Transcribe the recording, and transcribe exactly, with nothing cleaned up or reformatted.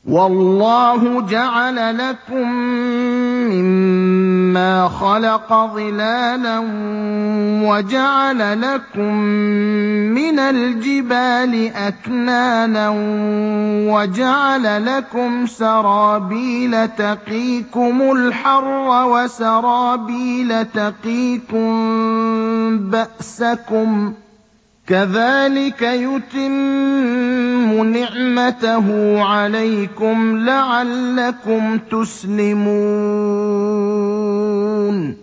وَاللَّهُ جَعَلَ لَكُم مِّمَّا خَلَقَ ظِلَالًا وَجَعَلَ لَكُم مِّنَ الْجِبَالِ أَكْنَانًا وَجَعَلَ لَكُمْ سَرَابِيلَ تَقِيكُمُ الْحَرَّ وَسَرَابِيلَ تَقِيكُم بَأْسَكُمْ ۚ كَذَٰلِكَ يُتِمُّ نِعْمَتَهُ عَلَيْكُمْ لَعَلَّكُمْ تُسْلِمُونَ